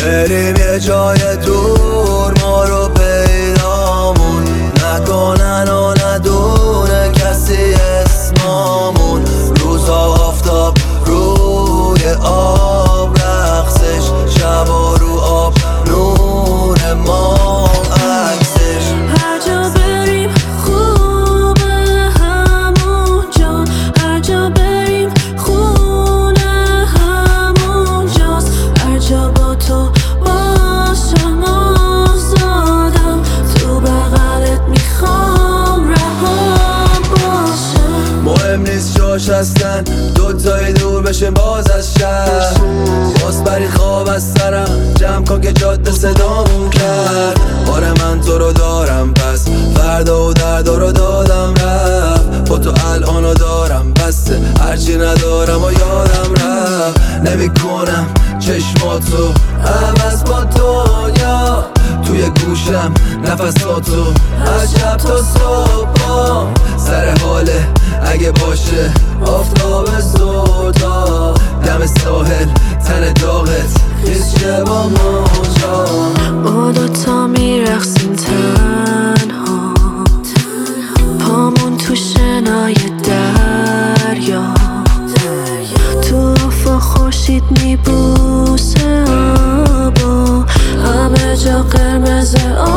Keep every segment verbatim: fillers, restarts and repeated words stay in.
بریم یه جای دور ما رو پیدامون نکنن و ندونه کسی اسمامون. روزا آفتاب روی آب رقصش، شبا رو آب نور ما عکسش. هر جا بریم خوبه همونجا، هر جا بریم خونه همونجاست. هر جا با تو باشم آزادم، تو بغلت میخوام رهام باشم. مهم نیست جاش هستن دوتایی دور بشیم باز از شهر. باز بری خواب از سرم جمع کن که جاده صدامون کرد. آره من تو رو دارم پس فردا و دردا رو دادم رفت. با تو الانو دارم بسته هرچی ندارم و یادم رفت. نمی کنم چشماتو عوض با دنیا، توی گوشم نفساتو از شب تا صبح. سر حاله اگه باشه آفتاب سودا، دم ساحل تن داغت خیز شه با موجا. ما دوتا میرقصیم تنها، پامون تو شنای دریا، تو افق خورشید میبوسه آبا، همه جا قرمز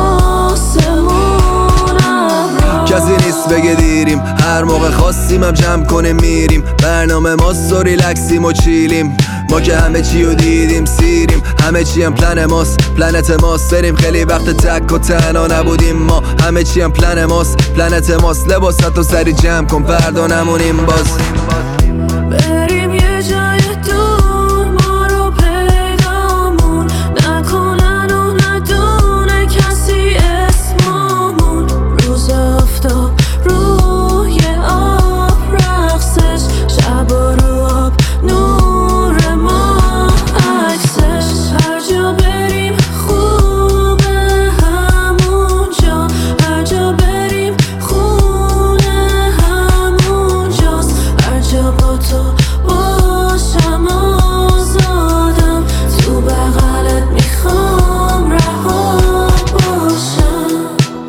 آسمونم. کسی نیست بگه دیریم، هر موقع خواستیم هم جمع کنیم میریم. برنامه ماست و ریلکسیم و چیلیم، ما که همه چی رو دیدیم سیریم. همه چی هم پلن ماست، پلنت ماست. بریم خیلی وقت تک و تنها نبودیم ما، همه چی هم پلن ماست، پلنت ماست. لباست و سری جمع کن فردا نمونیم باز. بریم یه جای دور ما رو پیدامون نکنن و ندونه کسی اسمامون. روز آفتاب روی آب رقصش، شب رو آب نور ما عکسش. هر جا بریم خوبه همونجا، هر جا بریم خونه همونجاست. هر جا با تو باشم آزادم، تو بغلت میخوام رها باشم.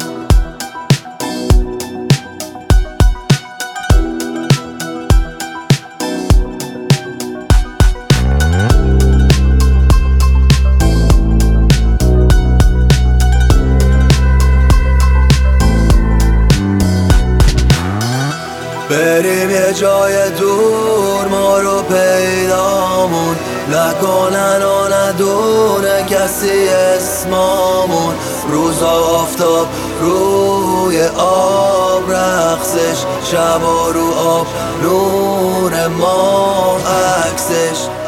بریم یه جای دور ما رو پیدامون نکنن و ندونه کسی اسمامون. روزا آفتاب روی آب رقصش، شبا رو آب نور ما عکسش.